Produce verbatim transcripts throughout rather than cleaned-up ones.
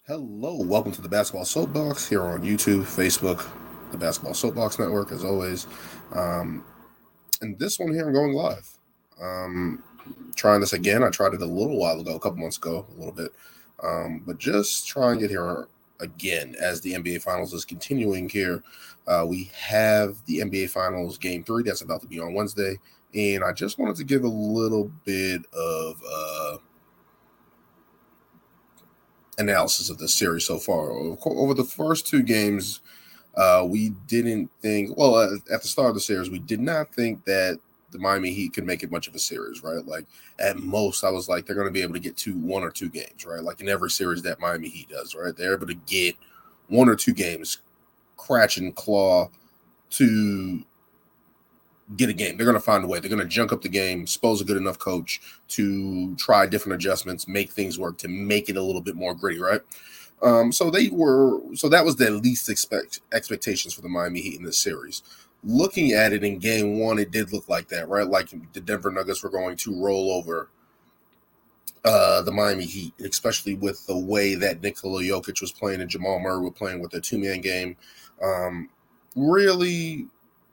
Hello, welcome to the Basketball Soapbox here on YouTube, Facebook, the Basketball Soapbox Network, as always. Um, and this one here, I'm going live. Um, trying this again. I tried it a little while ago, a couple months ago, a little bit. Um, but just trying it here again as the N B A Finals is continuing here. Uh, we have the N B A Finals Game three that's about to be on Wednesday. And I just wanted to give a little bit of uh, analysis of the series so far. Over the first two games, uh, we didn't think, well, at the start of the series, we did not think that the Miami Heat could make it much of a series, right? Like, at most, I was like, they're going to be able to get to one or two games, right? Like in every series that Miami Heat does, right? They're able to get one or two games, scratch and claw to get a game. They're going to find a way. They're going to junk up the game, suppose a good enough coach to try different adjustments, make things work, to make it a little bit more gritty, right? Um, so they were, so that was the least expect expectations for the Miami Heat in this series. Looking at it in game one, it did look like that, right? Like the Denver Nuggets were going to roll over uh, the Miami Heat, especially with the way that Nikola Jokic was playing and Jamal Murray were playing with their two-man game. Um, really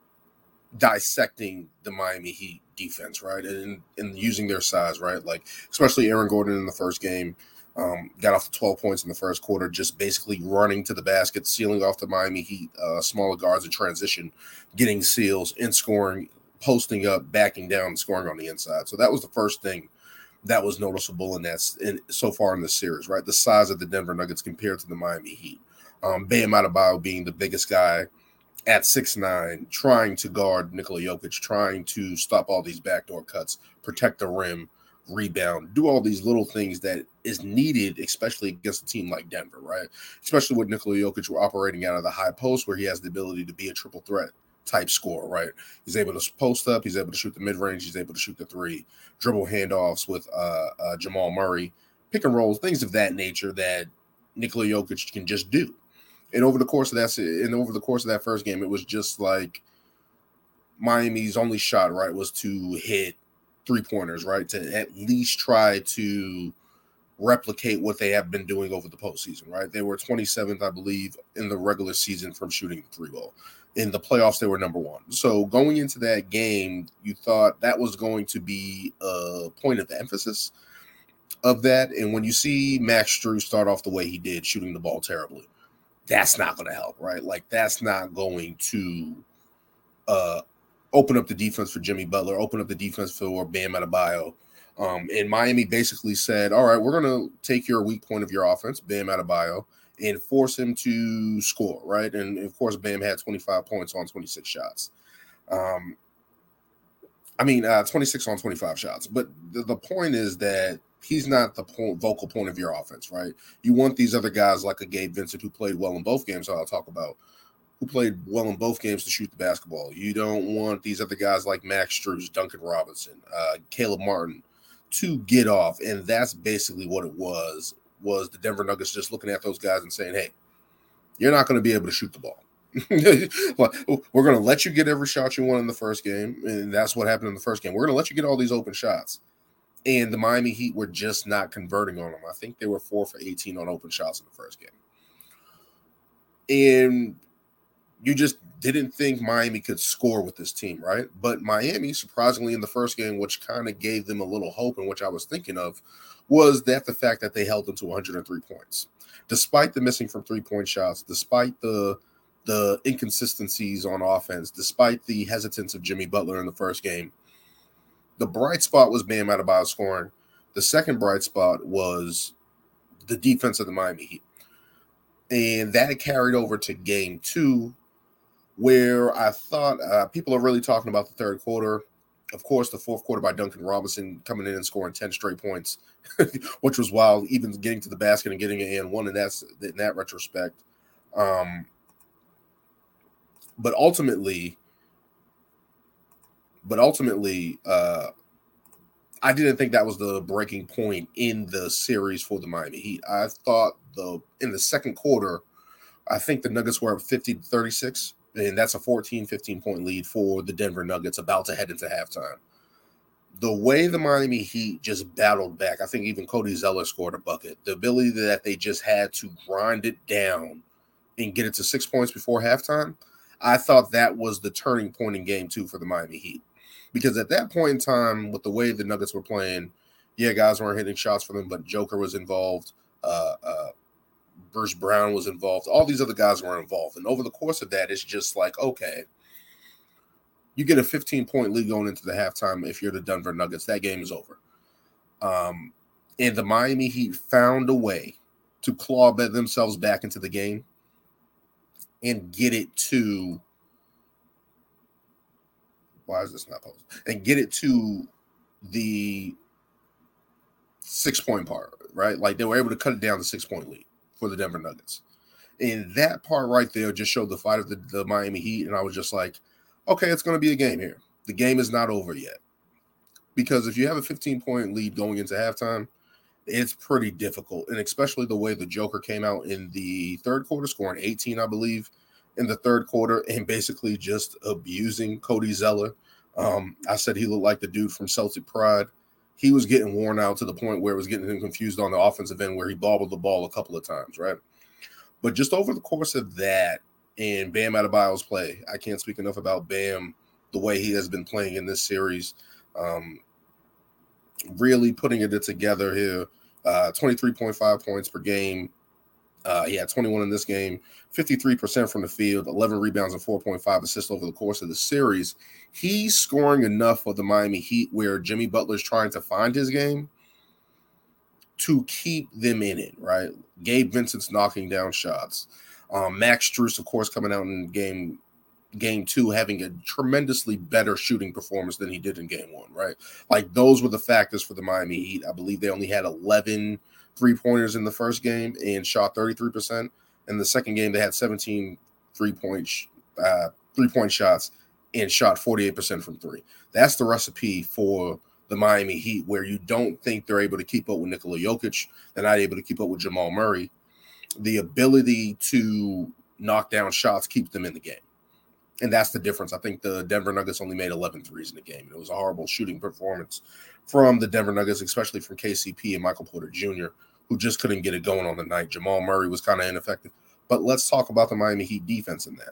dissecting the Miami Heat defense, right? And, and using their size, right? Like, especially Aaron Gordon in the first game. Um, got off to twelve points in the first quarter, just basically running to the basket, sealing off the Miami Heat, uh, smaller guards in transition, getting seals, and scoring, posting up, backing down, and scoring on the inside. So that was the first thing that was noticeable in that in, so far in this series, right? The size of the Denver Nuggets compared to the Miami Heat. Um, Bam Adebayo being the biggest guy at six nine, trying to guard Nikola Jokic, trying to stop all these backdoor cuts, protect the rim, rebound, do all these little things that is needed, especially against a team like Denver, right? Especially with Nikola Jokic, we're operating out of the high post where he has the ability to be a triple threat type scorer, right? He's able to post up, he's able to shoot the mid-range, he's able to shoot the three, dribble handoffs with uh, uh, Jamal Murray, pick and rolls, things of that nature that Nikola Jokic can just do. And over the course of that, and over the course of that first game, it was just like Miami's only shot, right, was to hit three pointers, right, to at least try to replicate what they have been doing over the postseason, right? They were twenty-seventh, I believe, in the regular season from shooting the three ball. In the playoffs, they were number one. So going into that game, you thought that was going to be a point of emphasis of that. And when you see Max Strus start off the way he did, shooting the ball terribly, that's not going to help, right? Like, that's not going to uh, open up the defense for Jimmy Butler, open up the defense for Bam Adebayo. Um, and Miami basically said, all right, we're going to take your weak point of your offense, Bam Adebayo, and force him to score, right? And, of course, Bam had twenty-five points on twenty-six shots. Um, I mean, uh, twenty-six on twenty-five shots. But the, the point is that he's not the point, vocal point of your offense, right? You want these other guys like a Gabe Vincent who played well in both games, I'll talk about, who played well in both games to shoot the basketball. You don't want these other guys like Max Strus, Duncan Robinson, uh, Caleb Martin to get off. And that's basically what it was, was the Denver Nuggets just looking at those guys and saying, hey, you're not going to be able to shoot the ball. We're going to let you get every shot you want in the first game, and that's what happened in the first game. We're going to let you get all these open shots. And the Miami Heat were just not converting on them. I think they were four for eighteen on open shots in the first game. And you just didn't think Miami could score with this team, right? But Miami, surprisingly, in the first game, which kind of gave them a little hope and which I was thinking of, was that the fact that they held them to one hundred three points. Despite the missing from three-point shots, despite the the inconsistencies on offense, despite the hesitance of Jimmy Butler in the first game, the bright spot was Bam Adebayo scoring. The second bright spot was the defense of the Miami Heat. And that carried over to game two, where I thought uh, people are really talking about the third quarter. Of course, the fourth quarter by Duncan Robinson coming in and scoring ten straight points, which was wild, even getting to the basket and getting an and one in that, in that retrospect. Um, but ultimately, but ultimately, uh, I didn't think that was the breaking point in the series for the Miami Heat. I thought the in the second quarter, I think the Nuggets were up fifty to thirty-six, and that's a fourteen, fifteen point lead for the Denver Nuggets about to head into halftime. the way the Miami Heat just battled back, I think even Cody Zeller scored a bucket. The ability that they just had to grind it down and get it to six points before halftime, I thought that was the turning point in game two for the Miami Heat. Because at that point in time, with the way the Nuggets were playing, yeah, guys weren't hitting shots for them, but Joker was involved. Uh, uh, Bruce Brown was involved. All these other guys were involved. And over the course of that, it's just like, okay, you get a fifteen-point lead going into the halftime. If you're the Denver Nuggets, that game is over. Um, and the Miami Heat found a way to claw themselves back into the game and get it to why is this not posted? And get it to the six-point part, right? Like they were able to cut it down to six-point lead for the Denver Nuggets. And that part right there just showed the fight of the, the Miami Heat. And I was just like, okay, it's going to be a game here. The game is not over yet. Because if you have a fifteen-point lead going into halftime, it's pretty difficult. And especially the way the Joker came out in the third quarter, scoring eighteen, I believe, in the third quarter, and basically just abusing Cody Zeller. Um, I said he looked like the dude from Celtic Pride. He was getting worn out to the point where it was getting him confused on the offensive end where he bobbled the ball a couple of times, right? But just over the course of that and Bam Adebayo's play, I can't speak enough about Bam, the way he has been playing in this series. Um, really putting it together here. Uh, twenty-three point five points per game. Uh, he had twenty-one in this game, fifty-three percent from the field, eleven rebounds and four point five assists over the course of the series. He's scoring enough for the Miami Heat where Jimmy Butler's trying to find his game to keep them in it, right? Gabe Vincent's knocking down shots. Um, Max Strus, of course, coming out in game game two, having a tremendously better shooting performance than he did in game one, right? Like those were the factors for the Miami Heat. I believe they only had eleven three-pointers in the first game and shot thirty-three percent. In the second game, they had seventeen three-point, uh, three-point shots and shot forty-eight percent from three. That's the recipe for the Miami Heat, where you don't think they're able to keep up with Nikola Jokic. They're not able to keep up with Jamal Murray. The ability to knock down shots keeps them in the game. And that's the difference. I think the Denver Nuggets only made eleven threes in the game. It was a horrible shooting performance from the Denver Nuggets, especially from K C P and Michael Porter Junior, who just couldn't get it going on the night. Jamal Murray was kind of ineffective. But let's talk about the Miami Heat defense in that.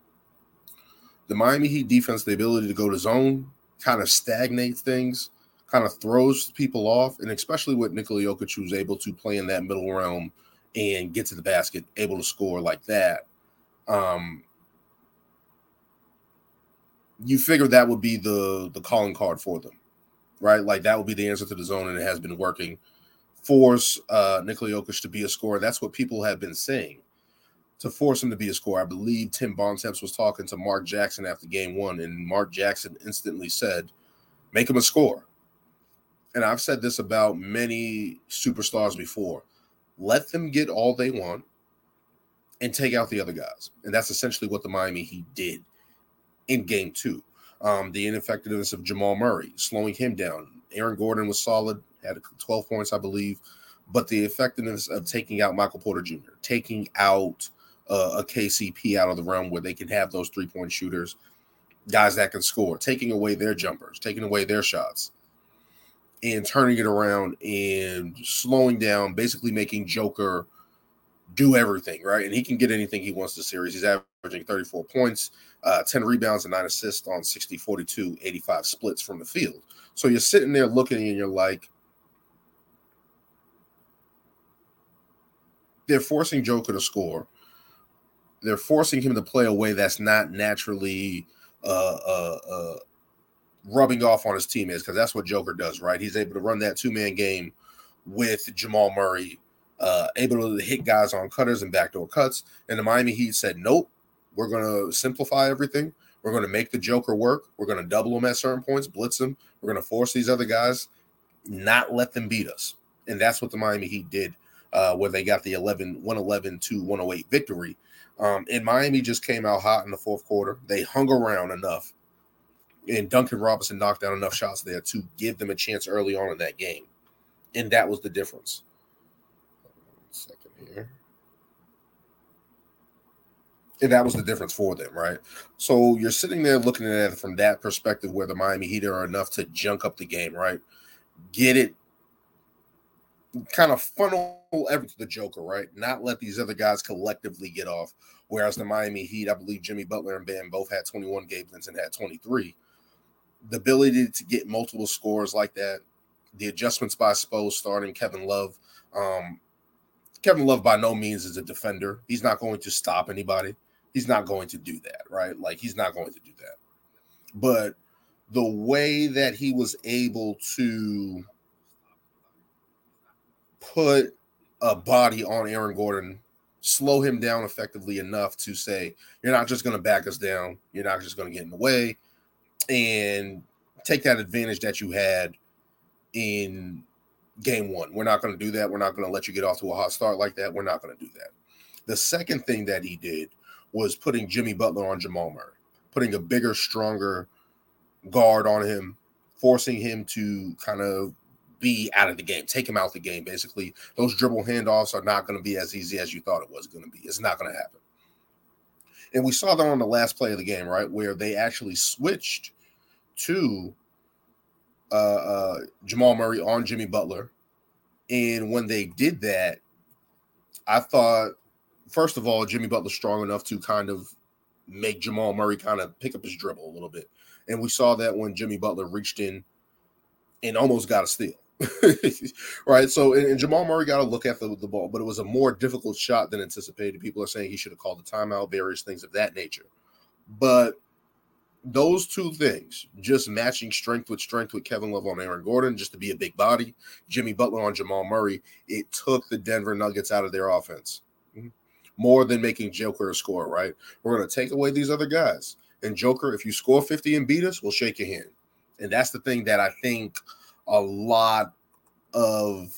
The Miami Heat defense, the ability to go to zone, kind of stagnates things, kind of throws people off, and especially with Nikola Jokic, who's able to play in that middle realm and get to the basket, able to score like that. Um, you figure that would be the, the calling card for them, right? Like that would be the answer to the zone, and it has been working. Force uh, Nikola Jokic to be a scorer. That's what people have been saying, to force him to be a scorer. I believe Tim Bontemps was talking to Mark Jackson after game one, and Mark Jackson instantly said, make him a scorer. And I've said this about many superstars before. Let them get all they want and take out the other guys. And that's essentially what the Miami Heat did in game two. Um, the ineffectiveness of Jamal Murray, slowing him down. Aaron Gordon was solid, had twelve points, I believe. But the effectiveness of taking out Michael Porter Junior, taking out uh, a K C P out of the realm where they can have those three-point shooters, guys that can score, taking away their jumpers, taking away their shots, and turning it around and slowing down, basically making Joker do everything, right? And he can get anything he wants this series. He's averaging thirty-four points, uh, ten rebounds, and nine assists on sixty, forty-two, eighty-five splits from the field. So you're sitting there looking and you're like, they're forcing Joker to score. They're forcing him to play a way that's not naturally uh, uh, uh, rubbing off on his teammates, because that's what Joker does, right? He's able to run that two-man game with Jamal Murray, uh, able to hit guys on cutters and backdoor cuts. And the Miami Heat said, nope, we're going to simplify everything. We're going to make the Joker work. We're going to double him at certain points, blitz him. We're going to force these other guys, not let them beat us. And that's what the Miami Heat did, uh, where they got the one eleven to one oh eight victory. Um, and Miami just came out hot in the fourth quarter. They hung around enough, and Duncan Robinson knocked down enough shots there to give them a chance early on in that game. And that was the difference. One second here. And that was the difference for them, right? So you're sitting there looking at it from that perspective where the Miami Heat are enough to junk up the game, right? Get it, kind of funnel everything to the Joker, right? Not let these other guys collectively get off. Whereas the Miami Heat, I believe Jimmy Butler and Bam both had twenty-one, Gabe Vincent had twenty-three. The ability to get multiple scores like that, the adjustments by Spo starting Kevin Love. Um, Kevin Love by no means is a defender. He's not going to stop anybody. He's not going to do that, right? Like, he's not going to do that. But the way that he was able to put a body on Aaron Gordon, slow him down effectively enough to say, you're not just going to back us down. You're not just going to get in the way, and take that advantage that you had in game one. We're not going to do that. We're not going to let you get off to a hot start like that. We're not going to do that. The second thing that he did was putting Jimmy Butler on Jamal Murray, putting a bigger, stronger guard on him, forcing him to kind of be out of the game, take him out the game. Basically, those dribble handoffs are not going to be as easy as you thought it was going to be. It's not going to happen. And we saw that on the last play of the game, right, where they actually switched to uh, uh, Jamal Murray on Jimmy Butler. And when they did that, I thought, first of all, Jimmy Butler's strong enough to kind of make Jamal Murray kind of pick up his dribble a little bit. And we saw that when Jimmy Butler reached in and almost got a steal. Right? So, and, and Jamal Murray got a look at the, the ball, but it was a more difficult shot than anticipated. People are saying he should have called the timeout, various things of that nature. But those two things, just matching strength with strength with Kevin Love on Aaron Gordon, just to be a big body, Jimmy Butler on Jamal Murray, it took the Denver Nuggets out of their offense. More than making Joker a score, right? We're going to take away these other guys. And Joker, if you score fifty and beat us, we'll shake your hand. And that's the thing that I think a lot of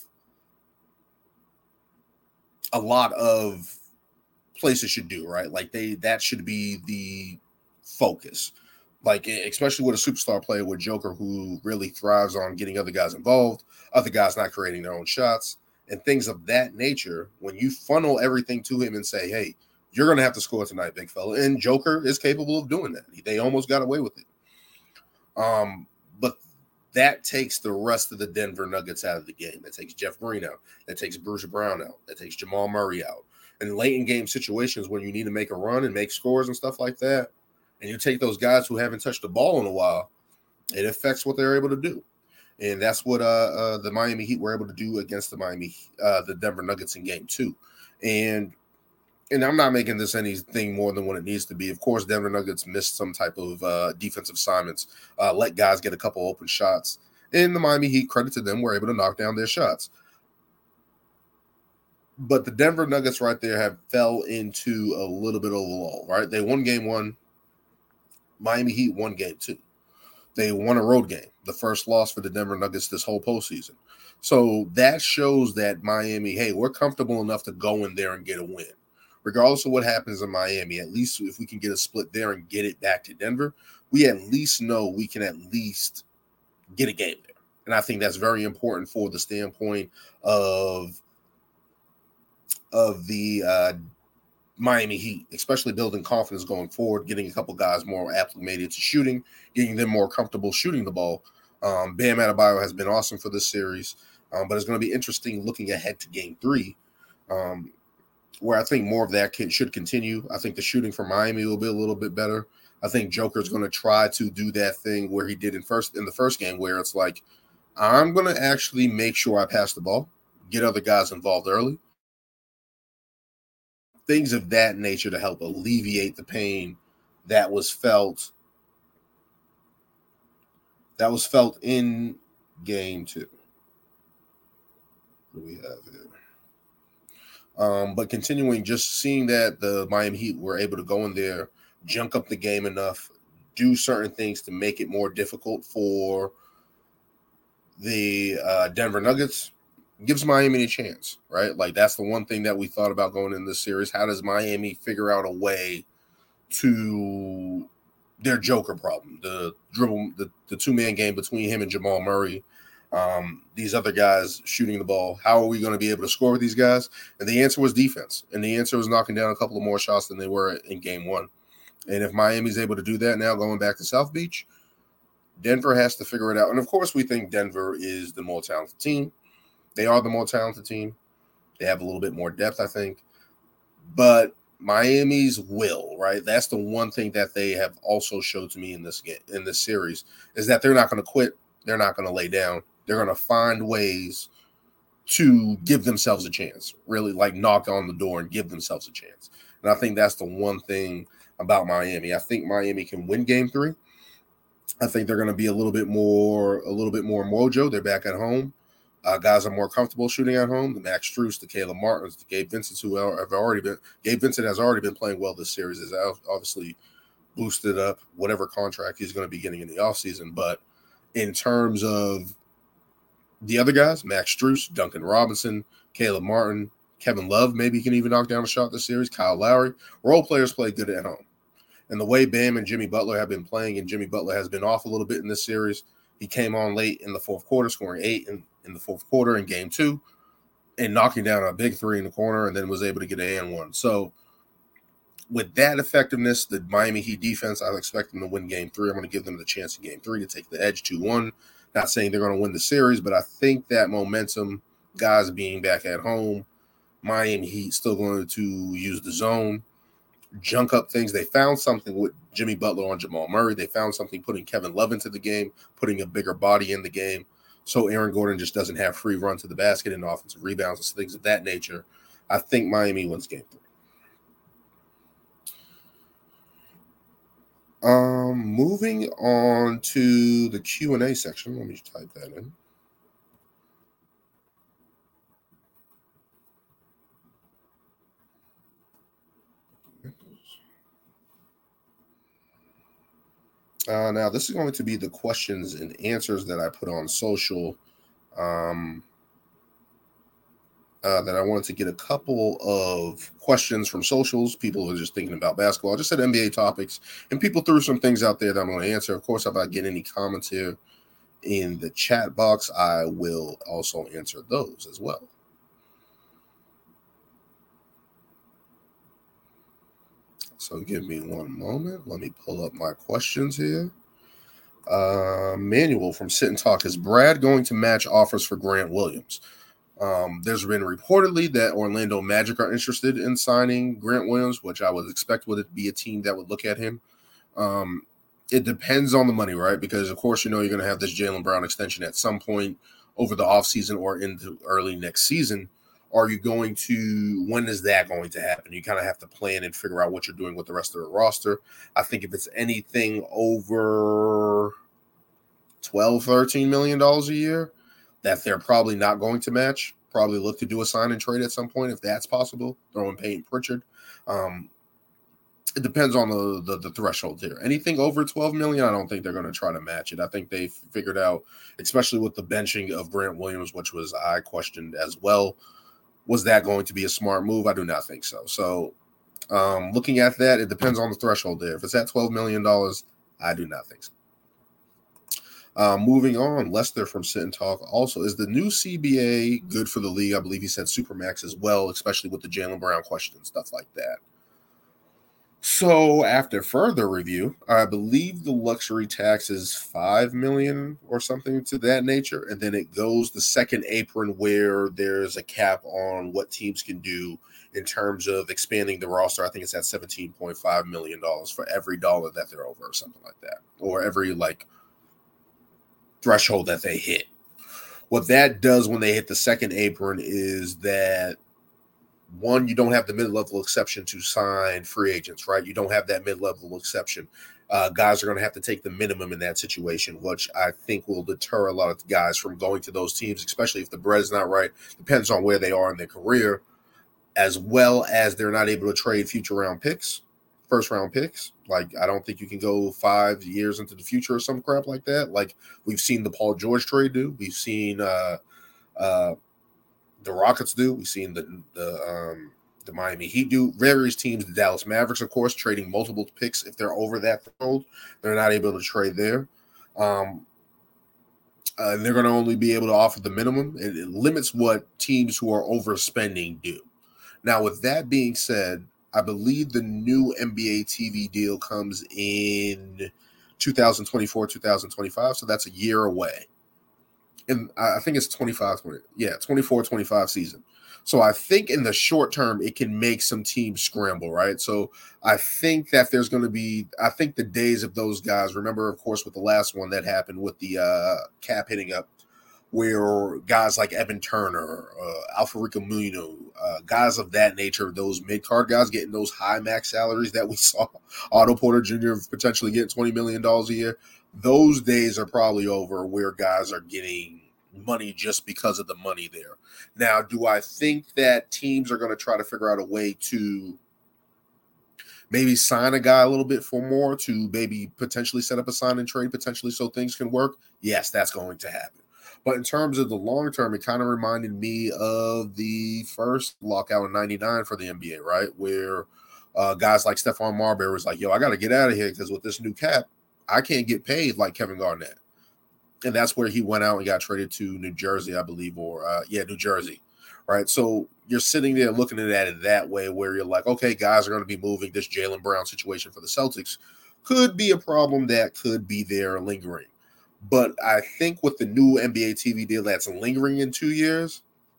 a lot of places should do, right? Like they that should be the focus. Like, especially with a superstar player with Joker who really thrives on getting other guys involved, other guys not creating their own shots, and things of that nature. When you funnel everything to him and say, hey, you're going to have to score tonight, big fella. And Joker is capable of doing that. They almost got away with it. Um, but that takes the rest of the Denver Nuggets out of the game. That takes Jeff Green out. That takes Bruce Brown out. That takes Jamal Murray out. And late in game situations when you need to make a run and make scores and stuff like that, and you take those guys who haven't touched the ball in a while, it affects what they're able to do. And that's what uh, uh, the Miami Heat were able to do against the Miami, uh, the Denver Nuggets in game two. And and I'm not making this anything more than what it needs to be. Of course, Denver Nuggets missed some type of uh, defensive assignments, uh, let guys get a couple open shots. And the Miami Heat, credit to them, were able to knock down their shots. But the Denver Nuggets right there have fell into a little bit of a lull, right? They won game one. Miami Heat won game two. They won a road game, the first loss for the Denver Nuggets this whole postseason. So that shows that Miami, hey, we're comfortable enough to go in there and get a win. Regardless of what happens in Miami, at least if we can get a split there and get it back to Denver, we at least know we can at least get a game there. And I think that's very important for the standpoint of, of the uh, Miami Heat, especially building confidence going forward, getting a couple guys more acclimated to shooting, getting them more comfortable shooting the ball. Um, Bam Adebayo has been awesome for this series, um, but it's going to be interesting looking ahead to game three, um, where I think more of that can, should continue. I think the shooting for Miami will be a little bit better. I think Joker's going to try to do that thing where he did in first in the first game, where it's like, I'm going to actually make sure I pass the ball, get other guys involved early, things of that nature to help alleviate the pain that was felt that was felt in game two. What do we have here? Um, but continuing, just seeing that the Miami Heat were able to go in there, junk up the game enough, do certain things to make it more difficult for the uh, Denver Nuggets, gives Miami a chance, right? Like, that's the one thing that we thought about going in this series. How does Miami figure out a way to their Joker problem, the dribble, the, the two-man game between him and Jamal Murray? Um, these other guys shooting the ball. How are we going to be able to score with these guys? And the answer was defense. And the answer was knocking down a couple of more shots than they were in game one. And if Miami's able to do that now going back to South Beach, Denver has to figure it out. And, of course, we think Denver is the more talented team. They are the more talented team. They have a little bit more depth, I think. But Miami's will, right? That's the one thing that they have also showed to me in this game, in this series, is that they're not going to quit. They're not going to lay down. They're going to find ways to give themselves a chance, really like knock on the door and give themselves a chance. And I think that's the one thing about Miami. I think Miami can win game three. I think they're going to be a little bit more, a little bit more mojo. They're back at home. Uh, guys are more comfortable shooting at home. The Max Strus, the Caleb Martins, the Gabe Vincent, who have already been, Gabe Vincent has already been playing well this series, is obviously boosted up whatever contract he's going to be getting in the offseason. But in terms of the other guys, Max Strus, Duncan Robinson, Caleb Martin, Kevin Love, maybe he can even knock down a shot this series, Kyle Lowry, role players play good at home. And the way Bam and Jimmy Butler have been playing, and Jimmy Butler has been off a little bit in this series, he came on late in the fourth quarter, scoring eight in, in the fourth quarter in game two, and knocking down a big three in the corner, and then was able to get an and one. So with that effectiveness, the Miami Heat defense, I expect them to win game three. I'm going to give them the chance in game three to take the edge two one. Not saying they're going to win the series, but I think that momentum, guys being back at home, Miami Heat still going to use the zone, junk up things. They found something with Jimmy Butler on Jamal Murray. They found something putting Kevin Love into the game, putting a bigger body in the game, so Aaron Gordon just doesn't have free run to the basket and offensive rebounds and things of that nature. I think Miami wins game three. Um, moving on to the Q and A section. Let me just type that in. Uh, now, this is going to be the questions and answers that I put on social um, uh, that I wanted to get a couple of questions from socials. People who are just thinking about basketball. I just said N B A topics, and people threw some things out there that I'm going to answer. Of course, if I get any comments here in the chat box, I will also answer those as well. So give me one moment. Let me pull up my questions here. Uh, Manuel from Sit and Talk. Is Brad going to match offers for Grant Williams? Um, there's been reportedly that Orlando Magic are interested in signing Grant Williams, which I would expect would be a team that would look at him. Um, it depends on the money, right? Because, of course, you know you're going to have this Jaylen Brown extension at some point over the offseason or into early next season. Are you going to – when is that going to happen? You kind of have to plan and figure out what you're doing with the rest of the roster. I think if it's anything over twelve, thirteen million dollars a year that they're probably not going to match, probably look to do a sign and trade at some point if that's possible, throwing Payton Pritchard. Um, it depends on the, the the threshold here. Anything over twelve million dollars, I don't think they're going to try to match it. I think they figured out, especially with the benching of Grant Williams, which was I questioned as well, was that going to be a smart move? I do not think so. So um, looking at that, it depends on the threshold there. If it's at twelve million dollars, I do not think so. Uh, moving on, Lester from Sit and Talk also, is the new C B A good for the league? I believe he said Supermax as well, especially with the Jaylen Brown question and stuff like that. So after further review, I believe the luxury tax is five million dollars or something to that nature. And then it goes the second apron where there's a cap on what teams can do in terms of expanding the roster. I think it's at seventeen point five million dollars for every dollar that they're over or something like that, or every like threshold that they hit. What that does when they hit the second apron is that, one, you don't have the mid-level exception to sign free agents, right? You don't have that mid-level exception. Uh, guys are going to have to take the minimum in that situation, which I think will deter a lot of guys from going to those teams, especially if the bread is not right. Depends on where they are in their career, as well as they're not able to trade future round picks, first round picks. Like, I don't think you can go five years into the future or some crap like that. Like we've seen the Paul George trade do. We've seen uh, uh, the Rockets do. We've seen the the um, the Miami Heat do. Various teams, the Dallas Mavericks, of course, trading multiple picks if they're over that threshold. They're not able to trade there. Um, Uh, and they're going to only be able to offer the minimum. It, it limits what teams who are overspending do. Now, with that being said, I believe the new N B A T V deal comes in twenty twenty-four, twenty twenty-five, so that's a year away. And I think it's twenty-five, twenty, yeah, twenty-four, twenty-five season. So I think in the short term, it can make some teams scramble, right? So I think that there's going to be, I think the days of those guys, remember, of course, with the last one that happened with the uh, cap hitting up, where guys like Evan Turner, uh, Alfredo Camino, uh, guys of that nature, those mid-card guys getting those high max salaries that we saw Otto Porter Junior potentially getting twenty million dollars a year, those days are probably over where guys are getting money just because of the money there. Now, do I think that teams are going to try to figure out a way to maybe sign a guy a little bit for more to maybe potentially set up a sign and trade potentially so things can work? Yes, that's going to happen. But in terms of the long term, it kind of reminded me of the first lockout in ninety-nine for the N B A, right? Where uh, guys like Stephon Marbury was like, yo, I got to get out of here because with this new cap, I can't get paid like Kevin Garnett. And that's where he went out and got traded to New Jersey, I believe, or uh, yeah, New Jersey, right? So you're sitting there looking at it that way where you're like, okay, guys are going to be moving. This Jaylen Brown situation for the Celtics could be a problem that could be there lingering. But I think with the new N B A T V deal that's lingering in two years,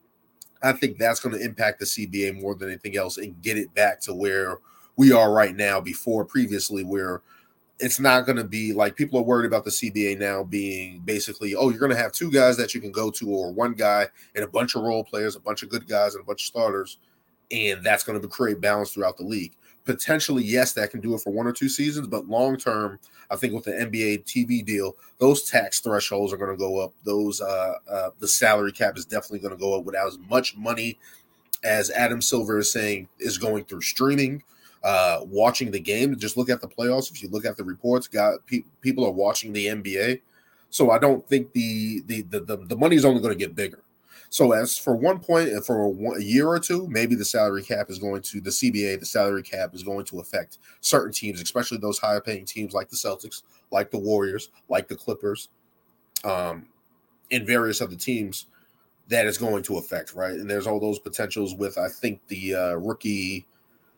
I think that's going to impact the C B A more than anything else and get it back to where we are right now before previously where it's not going to be like people are worried about the C B A now being basically, oh, you're going to have two guys that you can go to or one guy and a bunch of role players, a bunch of good guys and a bunch of starters, and that's going to create balance throughout the league. Potentially, yes, that can do it for one or two seasons, but long term, I think with the N B A T V deal, those tax thresholds are going to go up. Those uh, uh, the salary cap is definitely going to go up without as much money as Adam Silver is saying is going through streaming. Uh, watching the game, just look at the playoffs. If you look at the reports, got pe- people are watching the N B A, so I don't think the the the the, the money is only going to get bigger. So as for one point, for a, one, a year or two, maybe the salary cap is going to the C B A. The salary cap is going to affect certain teams, especially those higher paying teams like the Celtics, like the Warriors, like the Clippers, um, and various other teams that is going to affect, right? And there's all those potentials with I think the uh, rookie.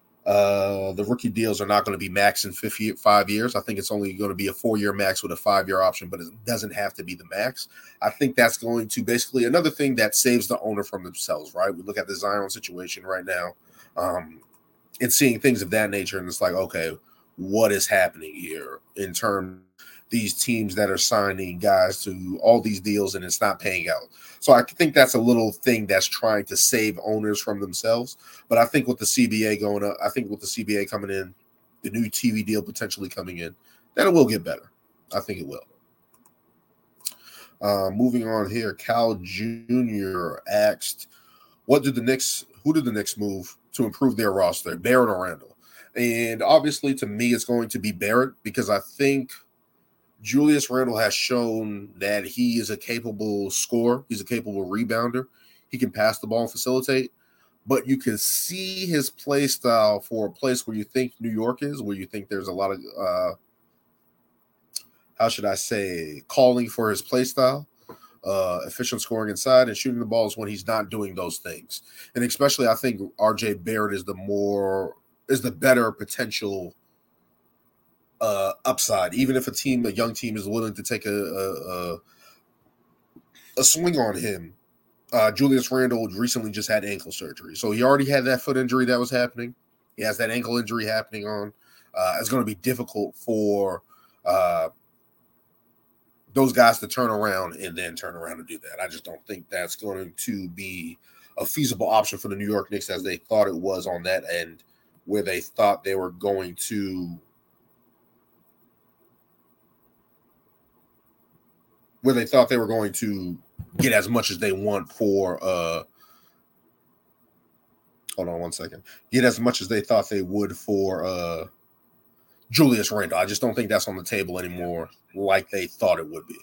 Uh, the rookie deals are not going to be max in fifty, five years. I think it's only going to be a four-year max with a five-year option, but it doesn't have to be the max. I think that's going to basically another thing that saves the owner from themselves, right? We look at the Zion situation right now um, and seeing things of that nature, and it's like, okay, what is happening here in terms of these teams that are signing guys to all these deals and it's not paying out. So I think that's a little thing that's trying to save owners from themselves. But I think with the C B A going up, I think with the C B A coming in, the new T V deal potentially coming in, that it will get better. I think it will. Uh, moving on here, Cal Junior asked, what did the Knicks, who did the Knicks move to improve their roster, Barrett or Randall? And obviously to me, it's going to be Barrett because I think Julius Randle has shown that he is a capable scorer. He's a capable rebounder. He can pass the ball and facilitate. But you can see his play style for a place where you think New York is, where you think there's a lot of, uh, how should I say, calling for his play style. Uh, efficient scoring inside and shooting the balls when he's not doing those things. And especially I think R J Barrett is the more, is the better potential Uh, upside, even if a team, a young team, is willing to take a a, a, a swing on him. Uh, Julius Randle recently just had ankle surgery, so he already had that foot injury that was happening. He has that ankle injury happening on. Uh, it's going to be difficult for uh, those guys to turn around and then turn around and do that. I just don't think that's going to be a feasible option for the New York Knicks as they thought it was on that end, where they thought they were going to. where they thought they were going to get as much as they want for uh hold on one second. Get as much as they thought they would for uh Julius Randle. I just don't think that's on the table anymore like they thought it would be.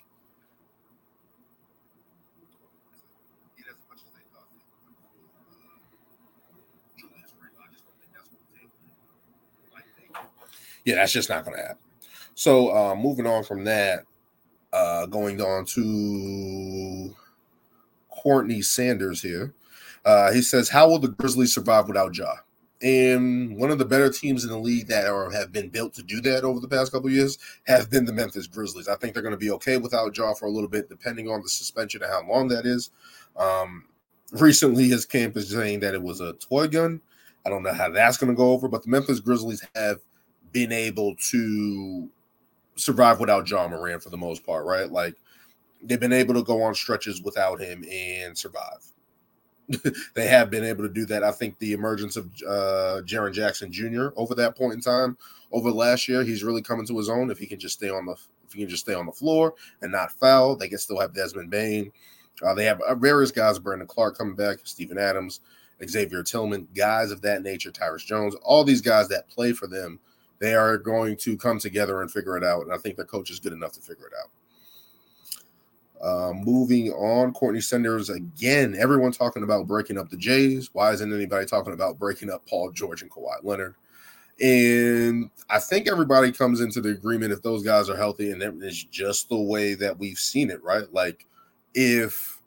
Yeah, that's just not going to happen. So uh, moving on from that, Uh, going on to Courtney Sanders here. Uh, he says, how will the Grizzlies survive without Ja? And one of the better teams in the league that are, have been built to do that over the past couple of years have been the Memphis Grizzlies. I think they're going to be okay without Ja for a little bit, depending on the suspension and how long that is. Um, recently, his camp is saying that it was a toy gun. I don't know how that's going to go over, but the Memphis Grizzlies have been able to survive without Ja Morant for the most part, right? Like, they've been able to go on stretches without him and survive. They have been able to do that. I think the emergence of uh, Jaren Jackson Junior over that point in time, over last year, he's really coming to his own. If he can just stay on the, if he can just stay on the floor and not foul, they can still have Desmond Bane. Uh, they have uh, various guys, Brandon Clark coming back, Steven Adams, Xavier Tillman, guys of that nature, Tyrus Jones, all these guys that play for them. They are going to come together and figure it out, and I think their coach is good enough to figure it out. Uh, moving on, Courtney Sanders again. Everyone talking about breaking up the Jays. Why isn't anybody talking about breaking up Paul George and Kawhi Leonard? And I think everybody comes into the agreement if those guys are healthy, and it's just the way that we've seen it, right? Like if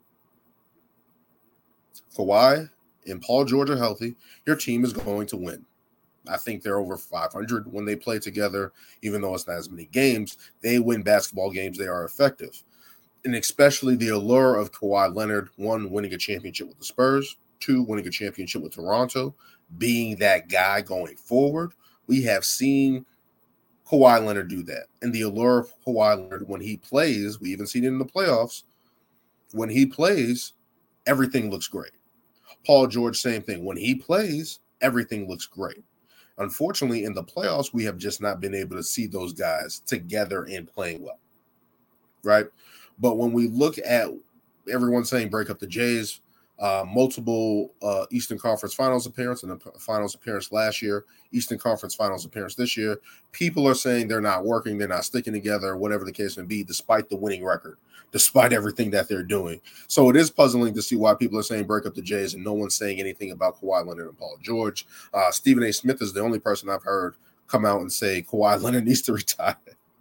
Kawhi and Paul George are healthy, your team is going to win. I think they're over five hundred when they play together, even though it's not as many games. They win basketball games. They are effective. And especially the allure of Kawhi Leonard, one, winning a championship with the Spurs, two, winning a championship with Toronto, being that guy going forward. We have seen Kawhi Leonard do that. And the allure of Kawhi Leonard when he plays, we even seen it in the playoffs, when he plays, everything looks great. Paul George, same thing. When he plays, everything looks great. Unfortunately, in the playoffs, we have just not been able to see those guys together and playing well, right? But when we look at everyone saying break up the Jays, uh, multiple uh, Eastern Conference Finals appearance and a Finals appearance last year, Eastern Conference Finals appearance this year, people are saying they're not working, they're not sticking together, whatever the case may be, despite the winning record, despite everything that they're doing. So it is puzzling to see why people are saying break up the Jays and no one's saying anything about Kawhi Leonard and Paul George. Uh, Stephen A. Smith is the only person I've heard come out and say Kawhi Leonard needs to retire.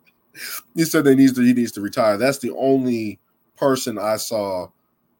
He said they needs to, he needs to retire. That's the only person I saw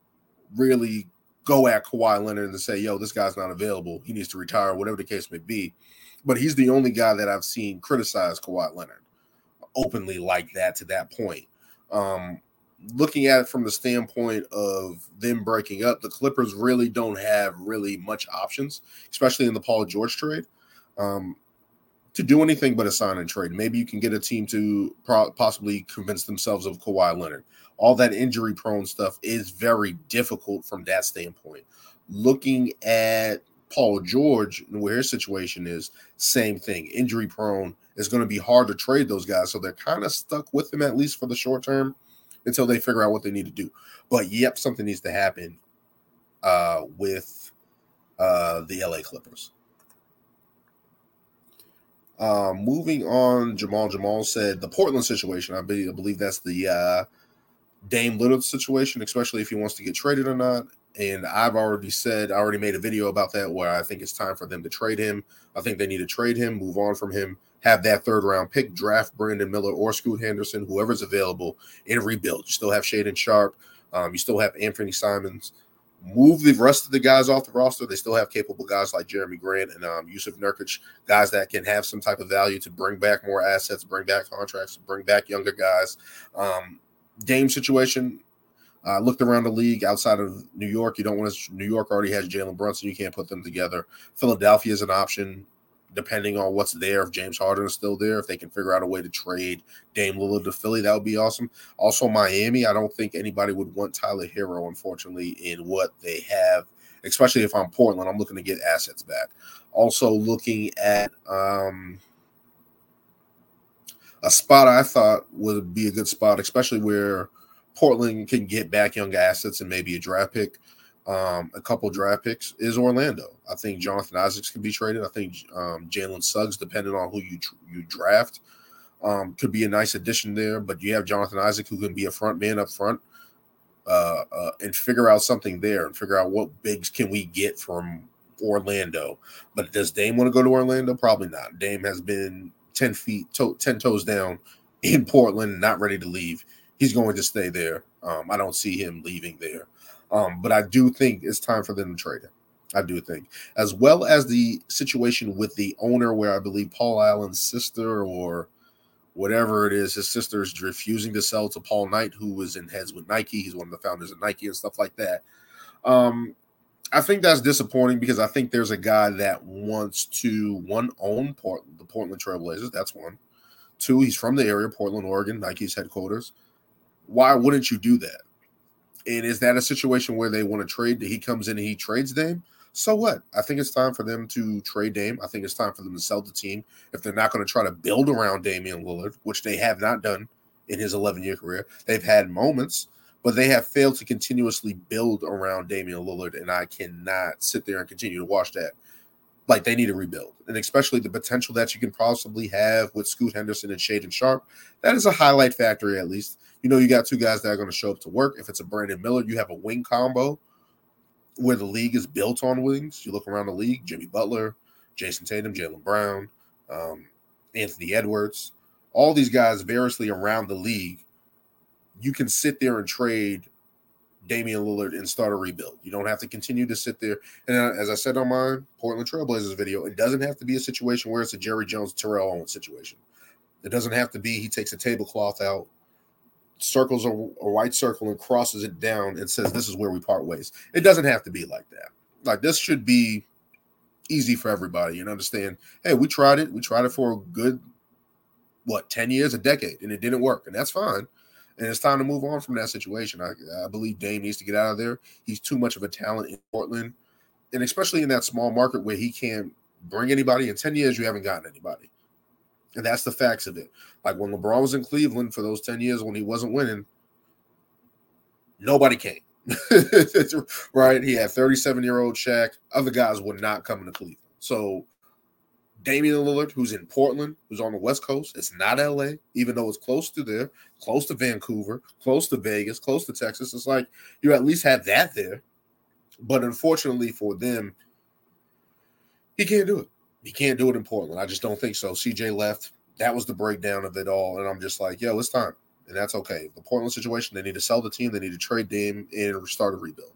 really go at Kawhi Leonard and say, yo, this guy's not available. He needs to retire, whatever the case may be. But he's the only guy that I've seen criticize Kawhi Leonard openly like that to that point. Um, looking at it from the standpoint of them breaking up, the Clippers really don't have really much options, especially in the Paul George trade. Um, to do anything but a sign and trade. Maybe you can get a team to pro- possibly convince themselves of Kawhi Leonard. All that injury-prone stuff is very difficult from that standpoint. Looking at Paul George and where his situation is, same thing. Injury-prone is going to be hard to trade those guys, so they're kind of stuck with him at least for the short term until they figure out what they need to do. But, yep, something needs to happen uh, with uh, the L A Clippers. Um, moving on, Jamal Jamal said the Portland situation. I believe, I believe that's the uh, Dame Lillard situation, especially if he wants to get traded or not. And I've already said, I already made a video about that where I think it's time for them to trade him. I think they need to trade him, move on from him, have that third round pick, draft Brandon Miller or Scoot Henderson, whoever's available, and rebuild. You still have Shaedon Sharpe. Um, you still have Anthony Simons. Move the rest of the guys off the roster. They still have capable guys like Jeremy Grant and um, Yusuf Nurkic, guys that can have some type of value to bring back more assets, bring back contracts, bring back younger guys. Um, Dame situation, I uh, looked around the league outside of New York. You don't want to – New York already has Jalen Brunson. You can't put them together. Philadelphia is an option depending on what's there. If James Harden is still there, if they can figure out a way to trade Dame Lillard to Philly, that would be awesome. Also, Miami, I don't think anybody would want Tyler Hero, unfortunately, in what they have, especially if I'm Portland. I'm looking to get assets back. Also looking at um, a spot I thought would be a good spot, especially where Portland can get back young assets and maybe a draft pick. Um, a couple draft picks is Orlando. I think Jonathan Isaacs can be traded. I think um, Jalen Suggs, depending on who you you draft, um, could be a nice addition there. But you have Jonathan Isaac who can be a front man up front uh, uh, and figure out something there and figure out what bigs can we get from Orlando. But does Dame want to go to Orlando? Probably not. Dame has been ten feet, to- ten toes down in Portland, not ready to leave. he's going to stay there. Um, I don't see him leaving there. Um, but I do think it's time for them to trade him. I do think, as well as the situation with the owner, where I believe Paul Allen's sister or whatever it is, his sister is refusing to sell to Paul Knight, who was in heads with Nike. He's one of the founders of Nike and stuff like that. Um, I think that's disappointing because I think there's a guy that wants to, one, own Port- the Portland Trailblazers. That's one. Two, he's from the area, Portland, Oregon, Nike's headquarters. Why wouldn't you do that? And is that a situation where they want to trade? He comes in and he trades Dame? So what? I think it's time for them to trade Dame. I think it's time for them to sell the team. If they're not going to try to build around Damian Lillard, which they have not done in his eleven-year career. They've had moments, but they have failed to continuously build around Damian Lillard, and I cannot sit there and continue to watch that. Like, they need to rebuild. And especially the potential that you can possibly have with Scoot Henderson and Shaedon Sharpe. That is a highlight factory, at least. You know, you got two guys that are going to show up to work. If it's a Brandon Miller, you have a wing combo where the league is built on wings. You look around the league, Jimmy Butler, Jason Tatum, Jaylen Brown, um, Anthony Edwards, all these guys variously around the league. You can sit there and trade Damian Lillard and start a rebuild. You don't have to continue to sit there. And as I said on my Portland Trailblazers video, it doesn't have to be a situation where it's a Jerry Jones, Terrell Owens situation. It doesn't have to be he takes a tablecloth out, circles a, a white circle and crosses it down and says, this is where we part ways. It doesn't have to be like that. Like, this should be easy for everybody and understand, hey, we tried it. We tried it for a good, what, ten years, a decade, and it didn't work. And that's fine. And it's time to move on from that situation. I, I believe Dame needs to get out of there. He's too much of a talent in Portland, and especially in that small market where he can't bring anybody. In ten years, you haven't gotten anybody. And that's the facts of it. Like when LeBron was in Cleveland for those ten years when he wasn't winning, nobody came. Right? He had thirty-seven-year-old Shaq. Other guys were not coming to Cleveland. So Damian Lillard, who's in Portland, who's on the West Coast, it's not L A, even though it's close to there, close to Vancouver, close to Vegas, close to Texas. It's like you at least have that there. But unfortunately for them, he can't do it. He can't do it in Portland. I just don't think so. C J left. That was the breakdown of it all. And I'm just like, yo, it's time. And that's okay. The Portland situation, they need to sell the team. They need to trade Dame and start a rebuild.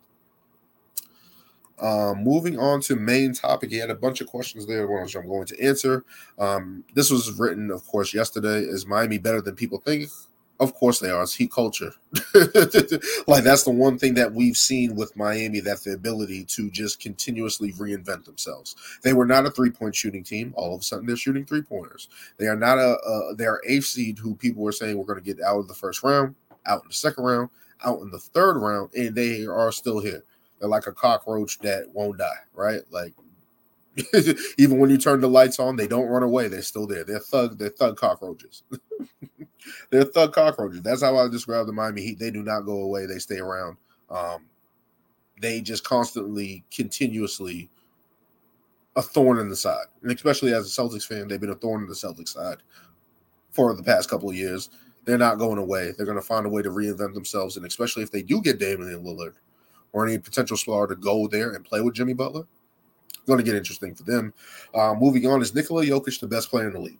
Um, moving on to main topic. He had a bunch of questions there, which I'm going to answer. Um, this was written, of course, yesterday. Is Miami better than people think? Of course they are. It's heat culture. Like, that's the one thing that we've seen with Miami, that the ability to just continuously reinvent themselves. They were not a three-point shooting team. All of a sudden, they're shooting three-pointers. They are not a, a they're eighth seed who people were saying we're going to get out of the first round, out in the second round, out in the third round, and they are still here. They're like a cockroach that won't die, right? Like, even when you turn the lights on, they don't run away. They're still there. They're thug. They're thug cockroaches. They're thug cockroaches. That's how I describe the Miami Heat. They do not go away. They stay around. Um, they just constantly, continuously a thorn in the side. And especially as a Celtics fan, they've been a thorn in the Celtics side for the past couple of years. They're not going away. They're going to find a way to reinvent themselves. And especially if they do get Damian Lillard or any potential star to go there and play with Jimmy Butler, it's going to get interesting for them. Uh, moving on, is Nikola Jokic the best player in the league?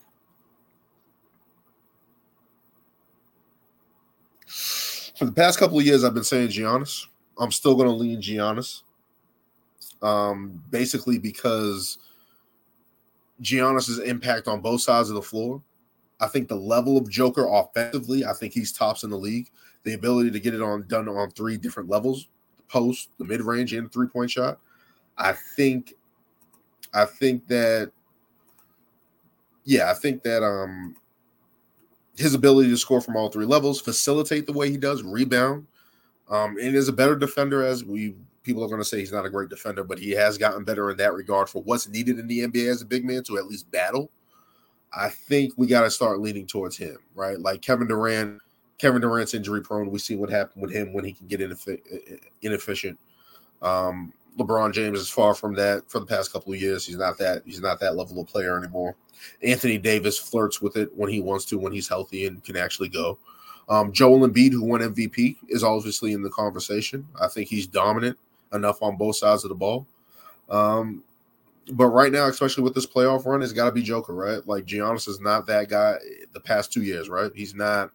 For the past couple of years, I've been saying Giannis. I'm still going to lean Giannis. Um, basically because Giannis's impact on both sides of the floor. I think the level of Joker offensively, I think he's tops in the league. The ability to get it on done on three different levels, the post, the mid-range, and the three-point shot. I think I think that yeah, I think that um his ability to score from all three levels, facilitate the way he does, rebound, um, and is a better defender. As we people are going to say he's not a great defender, but he has gotten better in that regard for what's needed in the N B A as a big man to at least battle. I think we got to start leaning towards him, right? Like Kevin Durant, Kevin Durant's injury prone. We see what happened with him when he can get inefficient. Um, LeBron James is far from that for the past couple of years. He's not that. He's not that level of player anymore. Anthony Davis flirts with it when he wants to, when he's healthy and can actually go. Um, Joel Embiid, who won M V P, is obviously in the conversation. I think he's dominant enough on both sides of the ball. Um, but right now, especially with this playoff run, it's got to be Joker, right? Like Giannis is not that guy the past two years, right? He's not.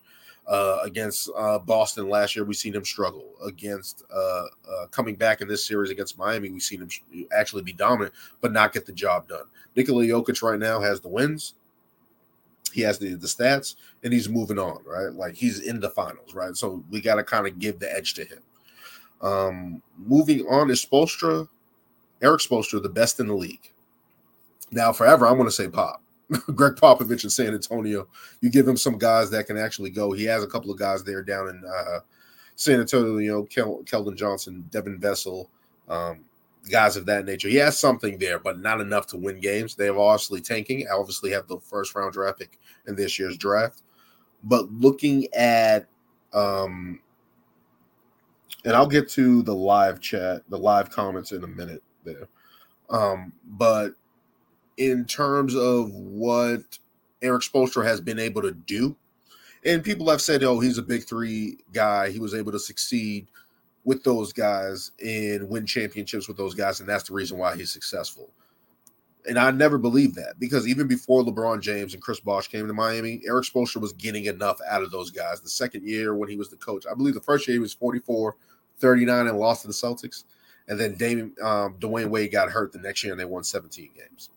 Uh, against uh, Boston last year, we've seen him struggle. Against uh, uh, coming back in this series against Miami, we've seen him actually be dominant, but not get the job done. Nikola Jokic right now has the wins. He has the, the stats, and he's moving on, right? Like, he's in the finals, right? So we got to kind of give the edge to him. Um, moving on is Spoelstra, Eric Spoelstra, the best in the league. Now, forever, I'm going to say Pop. Greg Popovich in San Antonio. You give him some guys that can actually go. He has a couple of guys there down in uh, San Antonio, Kel- Keldon Johnson, Devin Vessel, um, guys of that nature. He has something there, but not enough to win games. They have obviously tanking. I obviously have the first round draft pick in this year's draft. But looking at, um, and I'll get to the live chat, the live comments in a minute there. Um, but in terms of what Eric Spoelstra has been able to do, and people have said, oh, he's a big three guy. He was able to succeed with those guys and win championships with those guys, and that's the reason why he's successful. And I never believed that, because even before LeBron James and Chris Bosh came to Miami, Eric Spoelstra was getting enough out of those guys. The second year when he was the coach, I believe the first year he was forty-four, thirty-nine and lost to the Celtics. And then Dame, um, Dwayne Wade got hurt the next year and they won seventeen games.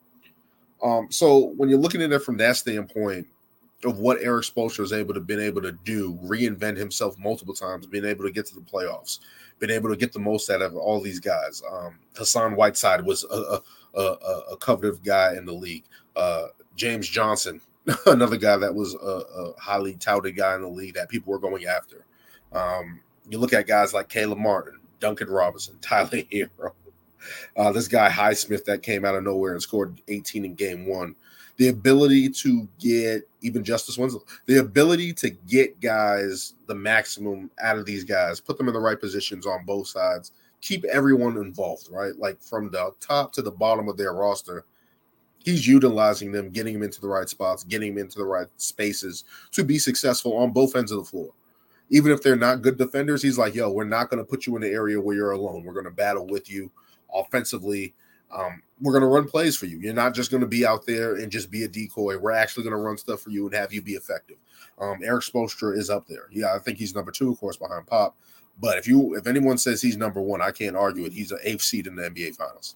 Um, so when you're looking at it from that standpoint of what Eric Spoelstra is able to been able to do, reinvent himself multiple times, being able to get to the playoffs, been able to get the most out of all these guys. Um, Hassan Whiteside was a, a, a, a coveted guy in the league. Uh, James Johnson, another guy that was a, a highly touted guy in the league that people were going after. Um, you look at guys like Caleb Martin, Duncan Robinson, Tyler Hero. Uh, this guy Highsmith that came out of nowhere and scored eighteen in game one. The ability to get even Justice Winslow, the ability to get guys the maximum out of these guys, put them in the right positions on both sides, keep everyone involved, right? Like from the top to the bottom of their roster, he's utilizing them, getting them into the right spots, getting them into the right spaces to be successful on both ends of the floor. Even if they're not good defenders, he's like, yo, we're not going to put you in an area where you're alone. We're going to battle with you offensively. Um, we're going to run plays for you. You're not just going to be out there and just be a decoy. We're actually going to run stuff for you and have you be effective. Um, Eric Spoelstra is up there. Yeah, I think he's number two, of course, behind Pop. But if you if anyone says he's number one, I can't argue it. He's an eighth seed in the N B A Finals.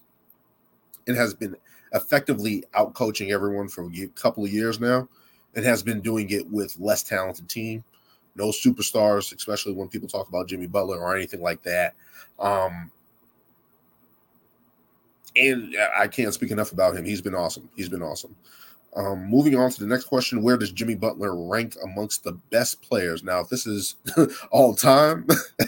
It has been effectively out-coaching everyone for a couple of years now. It has been doing it with less talented team. No superstars, especially when people talk about Jimmy Butler or anything like that. Um, and I can't speak enough about him. He's been awesome. He's been awesome. Um, moving on to the next question, where does Jimmy Butler rank amongst the best players? Now, if this is all time,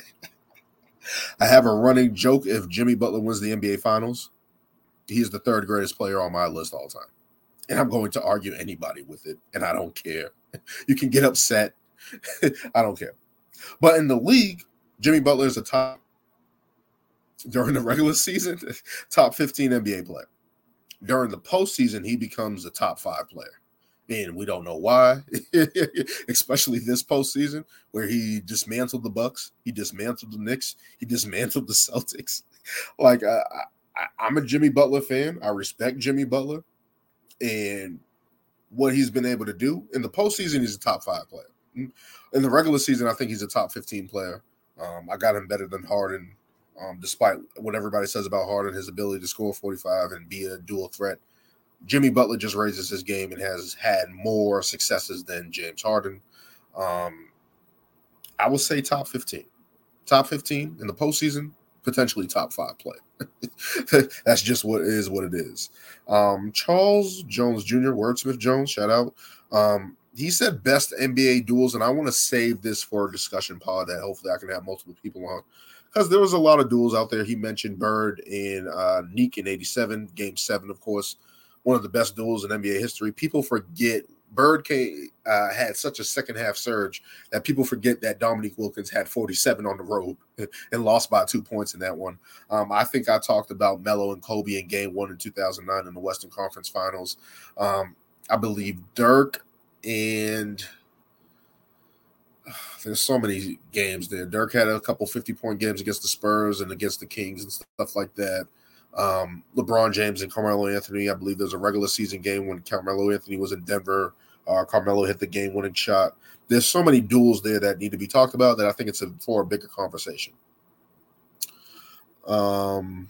I have a running joke. If Jimmy Butler wins the N B A Finals, he's the third greatest player on my list all time. And I'm going to argue anybody with it, and I don't care. You can get upset. I don't care. But in the league, Jimmy Butler is a top, during the regular season, top fifteen N B A player. During the postseason, he becomes a top five player. And we don't know why, especially this postseason where he dismantled the Bucks, he dismantled the Knicks, he dismantled the Celtics. Like, uh, I, I'm a Jimmy Butler fan. I respect Jimmy Butler and what he's been able to do. In the postseason, he's a top five player. In the regular season, I think he's a top fifteen player. Um, I got him better than Harden, um, despite what everybody says about Harden, his ability to score forty-five and be a dual threat. Jimmy Butler just raises his game and has had more successes than James Harden. Um, I would say top fifteen. Top fifteen in the postseason, potentially top five player. That's just what it is what it is. Um, Charles Jones Junior, Wordsmith Jones, shout out. Um, he said best N B A duels, and I want to save this for a discussion pod that hopefully I can have multiple people on, because there was a lot of duels out there. He mentioned Bird and uh, Neek in eighty-seven, game seven, of course, one of the best duels in N B A history. People forget Bird came, uh, had such a second-half surge that people forget that Dominique Wilkins had forty-seven on the road and lost by two points in that one. Um, I think I talked about Melo and Kobe in game one in two thousand nine in the Western Conference Finals. Um, I believe Dirk and uh, there's so many games there. Dirk had a couple fifty-point games against the Spurs and against the Kings and stuff like that. Um, LeBron James and Carmelo Anthony, I believe there's a regular season game when Carmelo Anthony was in Denver Uh, Carmelo hit the game-winning shot. There's so many duels there that need to be talked about that I think it's a, for a bigger conversation. Um,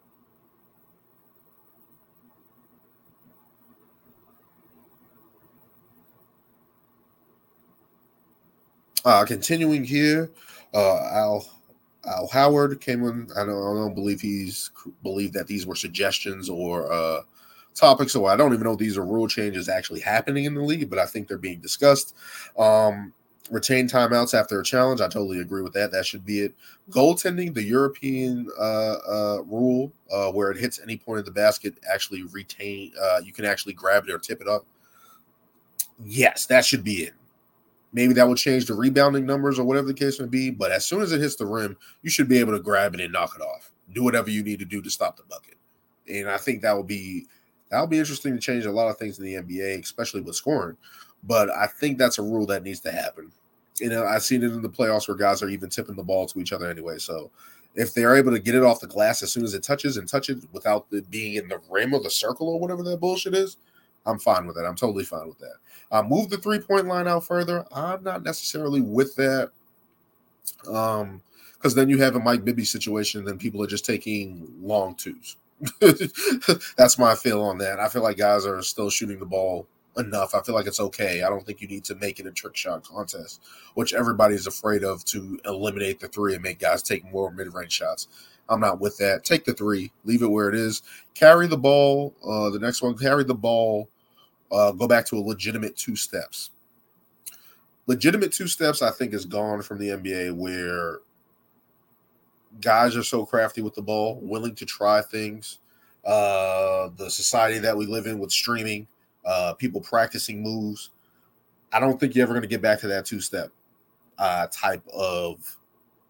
uh, continuing here, uh, Al Al Howard came in. I don't, I don't believe he's believe that these were suggestions or uh, topics, so I don't even know if these are rule changes actually happening in the league, but I think they're being discussed. Um, retain timeouts after a challenge. I totally agree with that. That should be it. Goaltending, the European uh, uh, rule uh, where it hits any point of the basket, actually retain. Uh, you can actually grab it or tip it up. Yes, that should be it. Maybe that would change the rebounding numbers or whatever the case may be. But as soon as it hits the rim, you should be able to grab it and knock it off. Do whatever you need to do to stop the bucket. And I think that would be that would be interesting to change a lot of things in the N B A, especially with scoring. But I think that's a rule that needs to happen. You know, I've seen it in the playoffs where guys are even tipping the ball to each other anyway. So if they're able to get it off the glass as soon as it touches and touch it without it being in the rim or the circle or whatever that bullshit is, I'm fine with that. I'm totally fine with that. Uh, move the three-point line out further. I'm not necessarily with that. Um, because then you have a Mike Bibby situation, and then people are just taking long twos. That's my feel on that. I feel like guys are still shooting the ball enough. I feel like it's okay. I don't think you need to make it a trick shot contest, which everybody's afraid of, to eliminate the three and make guys take more mid-range shots. I'm not with that. Take the three. Leave it where it is. Carry the ball. Uh, the next one, carry the ball. Uh, go back to a legitimate two steps. Legitimate two steps, I think, is gone from the N B A, where guys are so crafty with the ball, willing to try things. Uh, the society that we live in with streaming, uh, people practicing moves. I don't think you're ever going to get back to that two-step uh, type of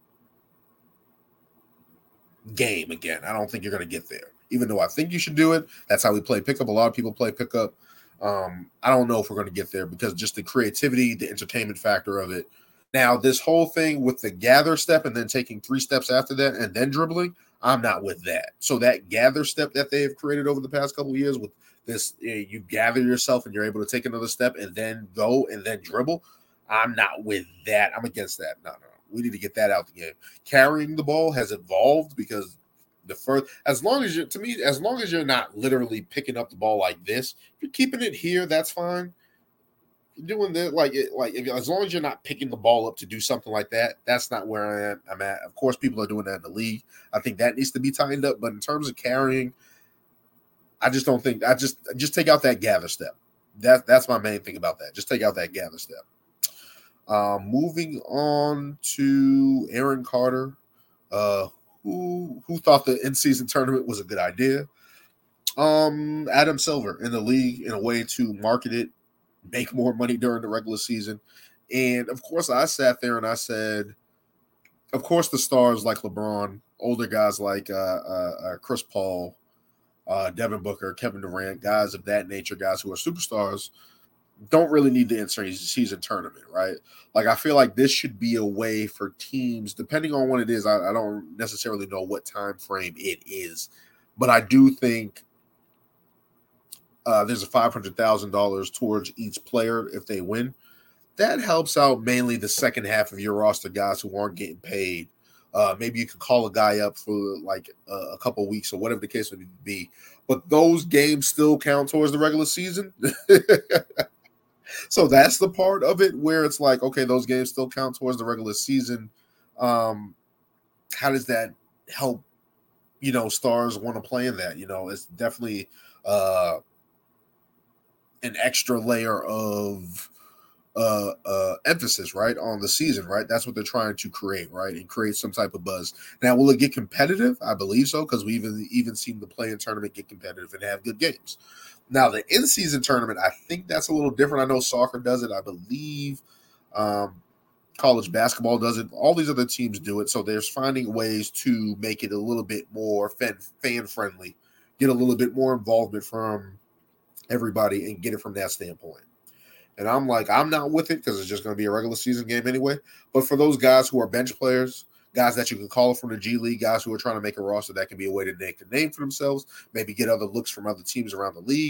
game again. I don't think you're going to get there, even though I think you should do it. That's how we play pickup. A lot of people play pickup. Um, I don't know if we're going to get there because just the creativity, the entertainment factor of it. Now, this whole thing with the gather step and then taking three steps after that and then dribbling, I'm not with that. So that gather step that they have created over the past couple of years with this, you know, you gather yourself and you're able to take another step and then go and then dribble, I'm not with that. I'm against that. No, no, no. We need to get that out the game. Carrying the ball has evolved because the first, as long as you're, to me, as long as you're not literally picking up the ball like this, if you're keeping it here, that's fine. Doing that, like, it, like if, as long as you're not picking the ball up to do something like that, that's not where I am, I'm at. Of course, people are doing that in the league. I think that needs to be tightened up. But in terms of carrying, I just don't think. I just just take out that gather step. That that's my main thing about that. Just take out that gather step. Um, moving on to Aaron Carter, uh, who who thought the in-season tournament was a good idea. Um, Adam Silver in the league in a way to market it, make more money during the regular season. And of course, I sat there and I said, of course, the stars like LeBron, older guys like uh, uh, uh, Chris Paul, uh, Devin Booker, Kevin Durant, guys of that nature, guys who are superstars, don't really need the in-season tournament, right? Like, I feel like this should be a way for teams, depending on what it is. I, I don't necessarily know what time frame it is, but I do think uh, there's a five hundred thousand dollars towards each player if they win. That helps out mainly the second half of your roster, guys who aren't getting paid. Uh, maybe you could call a guy up for like uh, a couple of weeks or whatever the case would be. But those games still count towards the regular season. So that's the part of it where it's like, okay, those games still count towards the regular season. Um, how does that help, you know, stars want to play in that? You know, it's definitely uh, an extra layer of uh, uh, emphasis, right, on the season, right? That's what they're trying to create, right, and create some type of buzz. Now, will it get competitive? I believe so, because we even even seen the play-in tournament get competitive and have good games. Now, the in-season tournament, I think that's a little different. I know soccer does it. I believe um, college basketball does it. All these other teams do it. So there's finding ways to make it a little bit more fan, fan-friendly, get a little bit more involvement from everybody and get it from that standpoint. And I'm like, I'm not with it because it's just going to be a regular season game anyway. But for those guys who are bench players, guys that you can call from the G League, guys who are trying to make a roster, that can be a way to make a name for themselves, maybe get other looks from other teams around the league.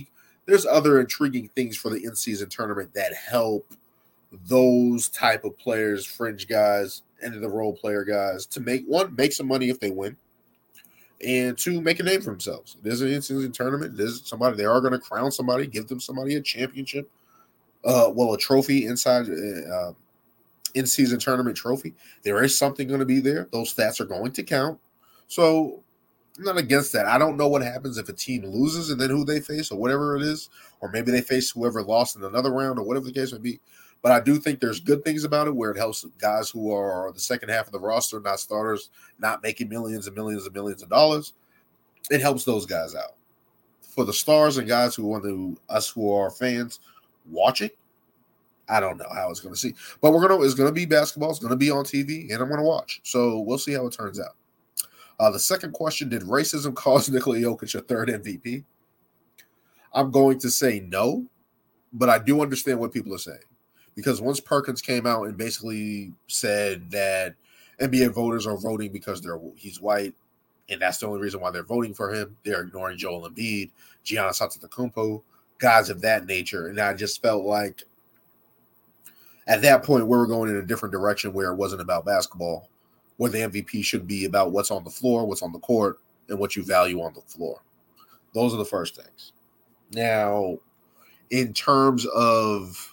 there's other intriguing things for the in-season tournament that help those type of players, fringe guys, end of the role player guys, to make one, make some money if they win, and two, make a name for themselves. There's an in-season tournament. There's somebody, they are going to crown somebody, give them somebody a championship, uh, well, a trophy inside uh, in-season tournament trophy. There is something going to be there. Those stats are going to count. So I'm not against that. I don't know what happens if a team loses and then who they face or whatever it is, or maybe they face whoever lost in another round or whatever the case may be. But I do think there's good things about it where it helps guys who are the second half of the roster, not starters, not making millions and millions and millions of dollars. It helps those guys out. For the stars and guys who want to, us who are fans watching, I don't know how it's going to see. But we're gonna it's going to be basketball. It's going to be on T V, and I'm going to watch. So we'll see how it turns out. Uh, the second question, did racism cause Nikola Jokic a third M V P? I'm going to say no, but I do understand what people are saying. Because once Perkins came out and basically said that N B A voters are voting because they're he's white, and that's the only reason why they're voting for him, they're ignoring Joel Embiid, Giannis Antetokounmpo, guys of that nature. And I just felt like at that point we were going in a different direction where it wasn't about basketball, where the M V P should be about what's on the floor, what's on the court, and what you value on the floor. Those are the first things. Now, in terms of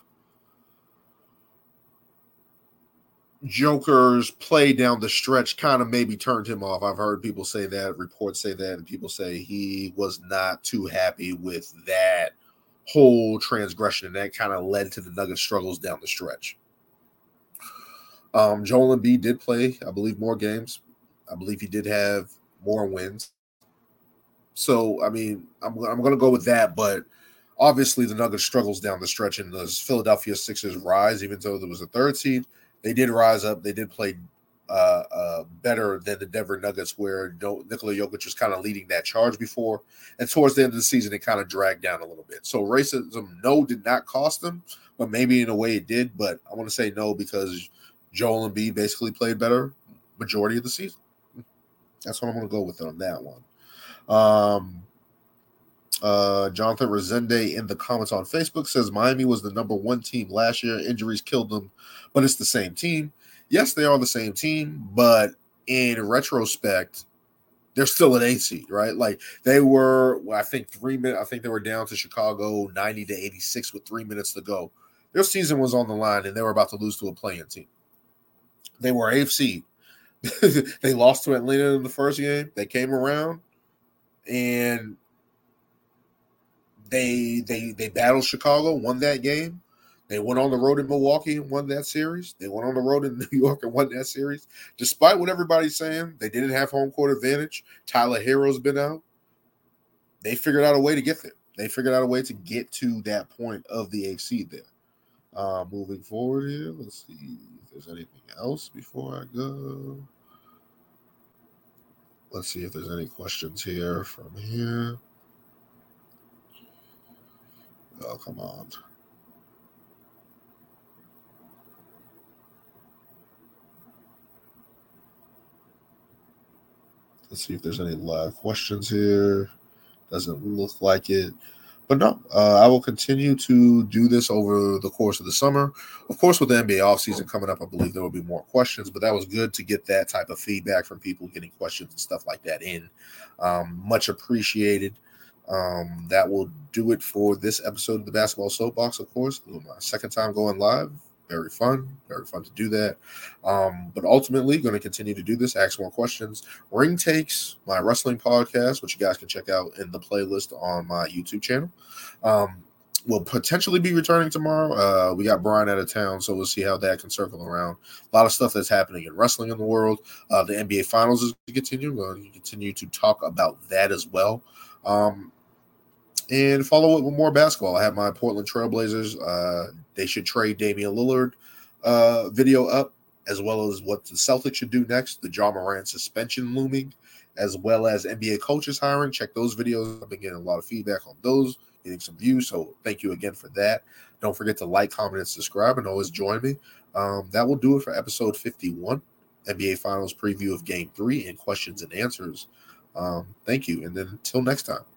Joker's play down the stretch kind of maybe turned him off. I've heard people say that, reports say that, and people say he was not too happy with that whole transgression, and that kind of led to the Nuggets struggles down the stretch. Um, Joel Embiid did play, I believe, more games. I believe he did have more wins. So, I mean, I'm, I'm going to go with that, but obviously the Nuggets struggles down the stretch, and the Philadelphia Sixers rise, even though there was a third seed. They did rise up. They did play uh, uh, better than the Denver Nuggets, where Nikola Jokic was kind of leading that charge before. And towards the end of the season, it kind of dragged down a little bit. So racism, no, did not cost them, but maybe in a way it did. But I want to say no because Joel Embiid basically played better majority of the season. That's what I'm going to go with on that one. Um, uh, Jonathan Resende in the comments on Facebook says Miami was the number one team last year. Injuries killed them, but it's the same team. Yes, they are the same team, but in retrospect, they're still an eight seed, right? Like they were, I think three minutes. I think they were down to Chicago ninety to eighty-six with three minutes to go. Their season was on the line, and they were about to lose to a play-in team. They were eighth seed. They lost to Atlanta in the first game. They came around, and They they they battled Chicago, won that game. They went on the road in Milwaukee and won that series. They went on the road in New York and won that series. Despite what everybody's saying, they didn't have home court advantage. Tyler Hero's been out. They figured out a way to get there. They figured out a way to get to that point of the eighth seed there. Uh, moving forward here, let's see if there's anything else before I go. Let's see if there's any questions here from here. Oh, come on. Let's see if there's any live questions here. Doesn't look like it. But no, uh, I will continue to do this over the course of the summer. Of course, with the N B A offseason coming up, I believe there will be more questions, but that was good to get that type of feedback from people getting questions and stuff like that in. Um, much appreciated. Um, that will do it for this episode of the Basketball Soapbox, of course. My second time going live. Very fun. Very fun to do that. Um, but ultimately, going to continue to do this, ask more questions. Ring Takes, my wrestling podcast, which you guys can check out in the playlist on my YouTube channel. Um, will potentially be returning tomorrow. Uh, we got Brian out of town, so we'll see how that can circle around. A lot of stuff that's happening in wrestling in the world. Uh, the N B A Finals is continuing. We're going to continue to talk about that as well. Um, And follow it with more basketball. I have my Portland Trailblazers. Uh, they should trade Damian Lillard uh, video up, as well as what the Celtics should do next. The Ja Morant suspension looming, as well as N B A coaches hiring. Check those videos. I've been getting a lot of feedback on those, getting some views. So thank you again for that. Don't forget to like, comment, and subscribe, and always join me. Um, that will do it for episode fifty-one, N B A Finals preview of Game Three and questions and answers. Um, thank you, and then until next time.